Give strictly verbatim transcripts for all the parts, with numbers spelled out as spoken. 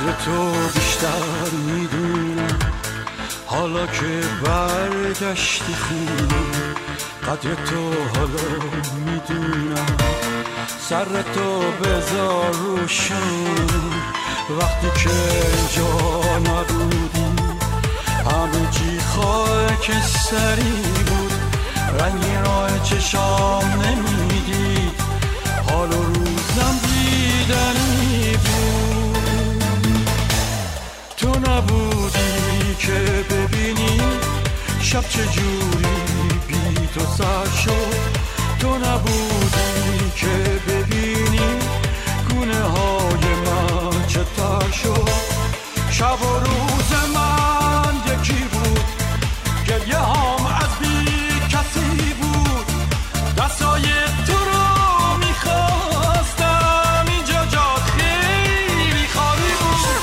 قدر تو بیشتر میدونم حالا که برگشتی خونه. قدر تو حالا میدونم سر تو بذار روشن. وقتی که اینجا نبودی همه چی خاک سری بود. رنگی راه چشام نمیدید حال و روزم دیدنی بود. تو نبودی که ببینی شب چجوری بی تو سر شد. تو نبودی که ببینی گونه های من چطور شد. شب و روز من یکی بود گریه هام از بی کسی بود. دستای تو رو میخواستم اینجا جا خیلی خالی بود.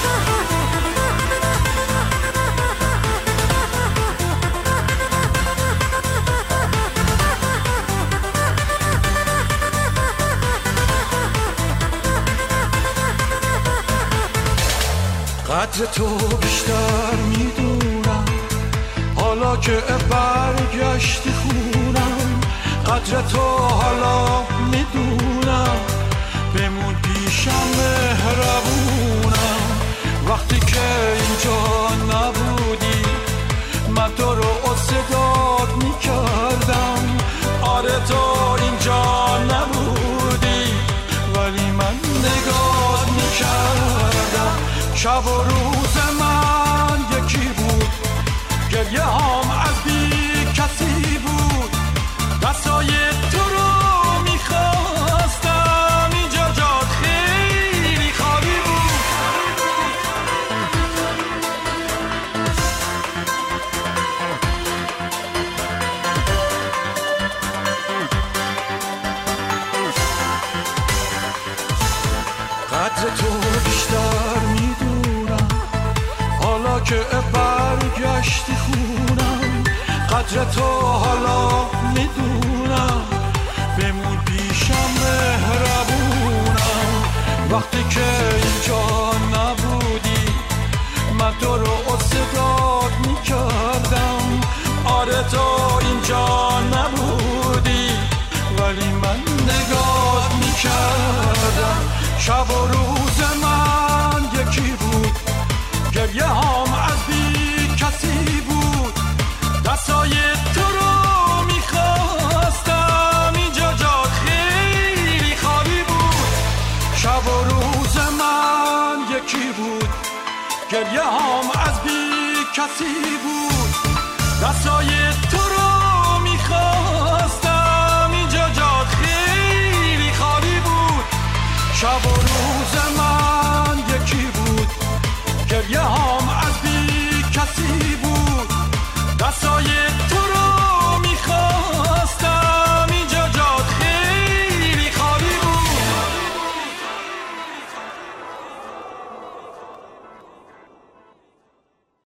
قدر تو بیشتر میدونم حالا که برگشتی خونم. قدر تو حالا میدونم بمون پیشم مهربونم. وقتی که اینجا نبودی من تو رو صدات میکردم. آره تو اینجا نبودی ولی من نگاه میکردم. شب و روز من یکی بود گریه هام از بی کسی بود. دستای تو رو میخواستم اینجا جات خیلی خالی بود. قدر تو بیشتر میدونم حالا که برگشتی خونم. قدر تو حالا میدونم بمون پیشم مهربونم. وقتی که اینجا نبودی من تو رو صدات میکردم. آره تو اینجا نبودی ولی من نگاه میکردم. شب و روز من یکی بود گریه هام از بی کسی بود. دستای تو رو میخواستم اینجا جا خیلی خالی بود. شب و روز من یکی بود گریه هام از بی کسی بود. دستای تو رو میخواستم اینجا جا خیلی خالی بود. شب و روز من یکی بود گریه هام